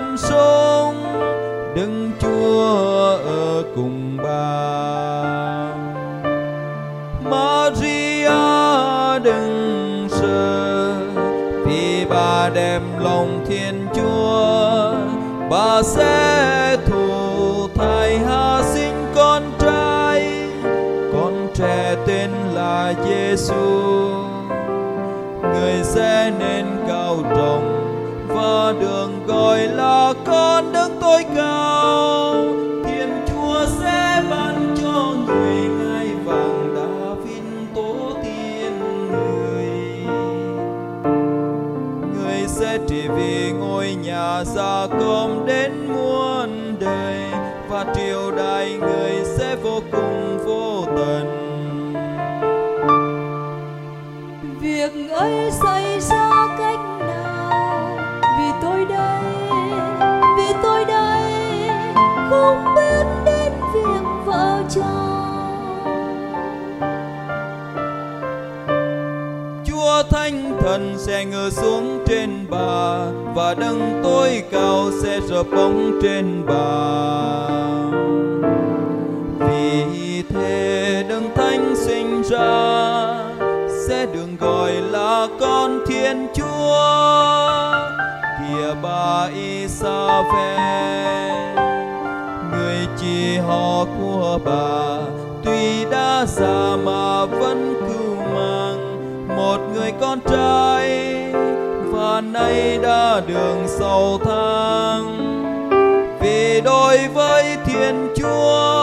vẫn sống, Đức Chúa ở cùng bà. Maria đừng sợ, vì bà đem lòng Thiên Chúa, bà sẽ thụ thai hạ sinh con trai, con trẻ tên là Giêsu. Người sẽ nên cao trọng và được gọi là con Đấng tối cao. Thiên Chúa sẽ ban cho người ngai vàng David tổ tiên người. Người sẽ trị vì ngôi nhà Gia-cốp đến muôn đời, và triều đại người sẽ vô cùng vô tận. Việc ấy xảy ra cách nào? Vì tôi đây không biết đến việc vợ chồng. Chúa Thánh Thần sẽ ngự xuống trên bà, và Đấng tối cao sẽ rợp bóng trên bà. Vì thế Đấng Thánh sinh ra sẽ được gọi là con Thiên Chúa. Kìa bà Isabel, người chị họ của bà, tuy đã già mà vẫn cưu mang một người con trai, và nay đã được 6 tháng. Vì đối với Thiên Chúa